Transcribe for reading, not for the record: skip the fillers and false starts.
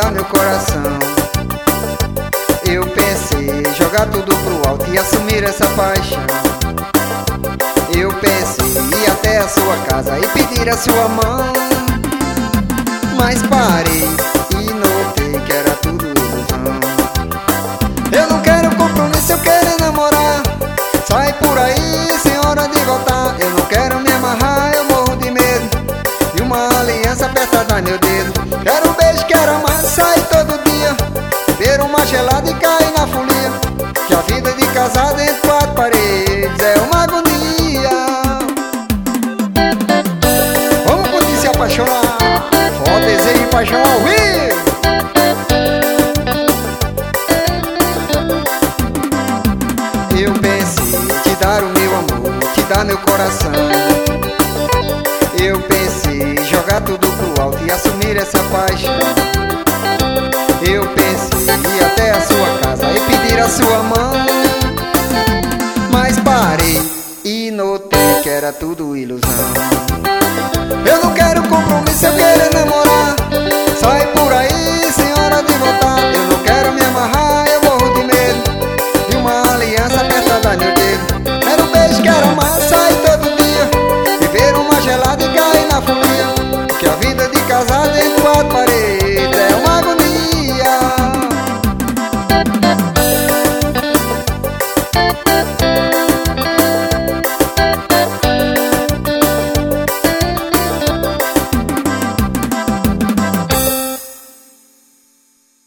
dar meu coração. Eu pensei jogar tudo pro alto e assumir essa paixão. Eu pensei ir até a sua casa e pedir a sua mão, mas parei e notei que era tudo ilusão. Eu não quero compromisso, eu quero namorar. Sai por aí sem hora de voltar. Eu não quero me amarrar, eu morro de medo e uma aliança apertada no meu dedo. Quero um beijo, quero amar, sair todo dia, beber uma gelada e cair na folia. Que a vida de casado entre quatro paredes é uma agonia. Vamos curtir, se apaixonar. Forró, desejo e paixão ao vivo. Eu pensei te dar o meu amor, te dar meu coração. Eu pensei jogar tudo pro alto e assumir essa paixão. Eu pensei ir até a sua casa e pedir a sua mão, mas parei e notei que era tudo ilusão. Eu não quero compromisso, eu quero namorar.